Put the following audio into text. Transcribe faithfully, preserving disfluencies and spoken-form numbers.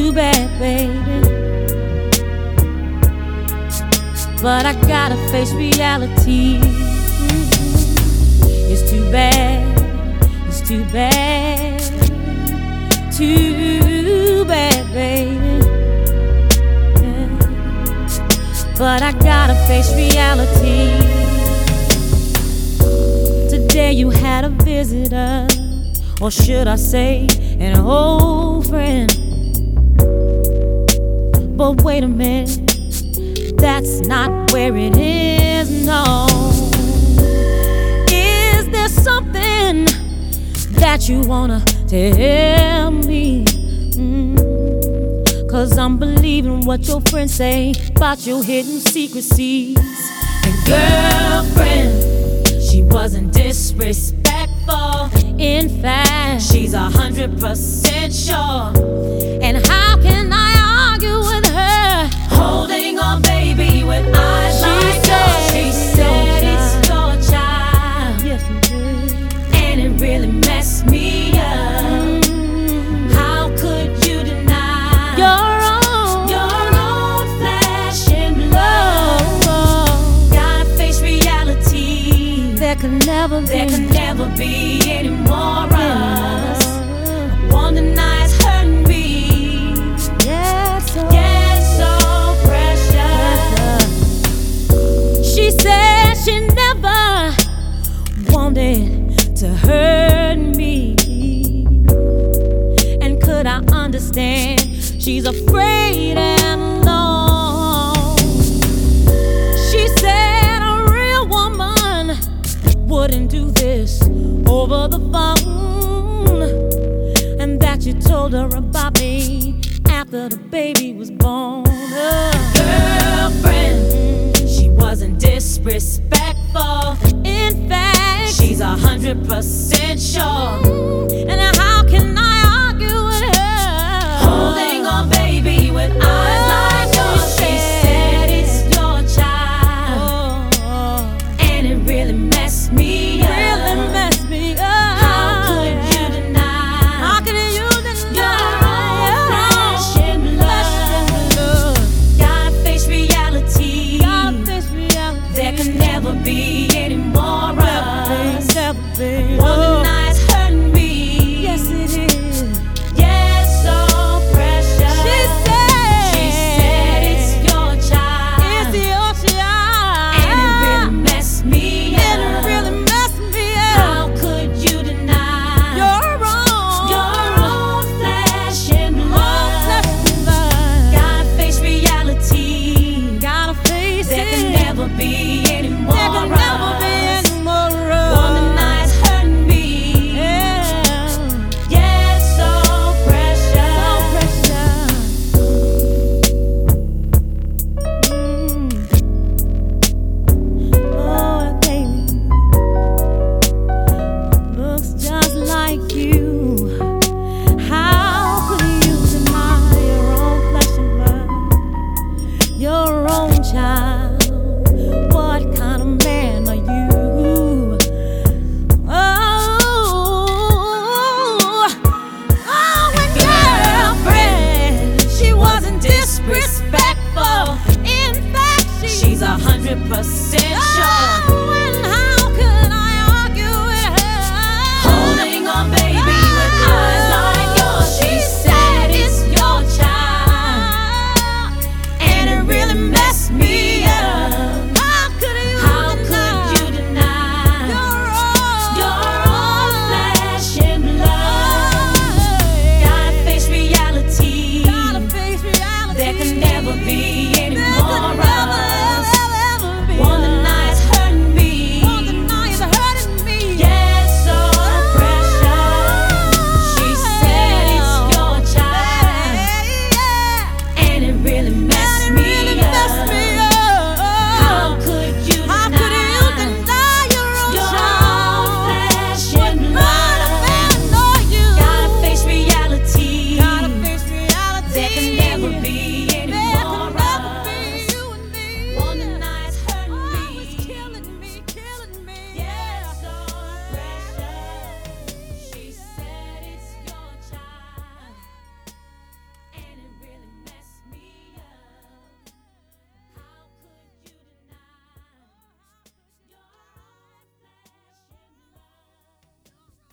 too bad, baby. But I gotta face reality. Mm-hmm. It's too bad, it's too bad, too bad, baby. Yeah. But I gotta face reality. Today you had a visitor, or should I say an old friend. But wait a minute, that's not where it is, no. Is there something that you wanna tell me? Mm. Cause I'm believing what your friends say about your hidden secrecies. And girlfriend, she wasn't disrespectful. In fact, she's a hundred percent sure. And how can I argue with her? Holding on, baby, with eyes she like yours. She said it's your child. Yes, it did. And it really messed me up. Mm-hmm. How could you deny your own, your own flesh and blood? Oh, gotta face reality. There could never be, there could never be any more of us. One night's hurting me. Yeah, so, yeah, so she said she never wanted to hurt me. And could I understand? She's afraid and alone. She said a real woman wouldn't do this over the phone. And that you told her about me after the baby was born. Oh. Girlfriend, she wasn't disrespectful. In fact, she's a hundred percent sure. And how can I argue with her? Holding on, baby, with eyes like yours. She said it's your child. Oh. And it really messed me up. Really messed me up. How could you deny? How could you deny your own flesh and blood? Gotta face reality. There can never be any more of us. Never be. One night's hurting me. Yes, it is. Yes, so precious. She said, she said it's your child. It's your child. And it really messed me up. And it really messed me up. How could you deny your own, your own flesh and blood? Gotta face reality. Gotta face it. There can never be any more. There can never be any more. One night's hurting me. Yeah, yeah, so precious, so precious. Mm. Oh, baby, looks just like you. How could you deny your own flesh and blood, your own child? What kind of man are you? Oh, oh, and girlfriend, she wasn't disrespectful. In fact, she, she's a hundred percent sure.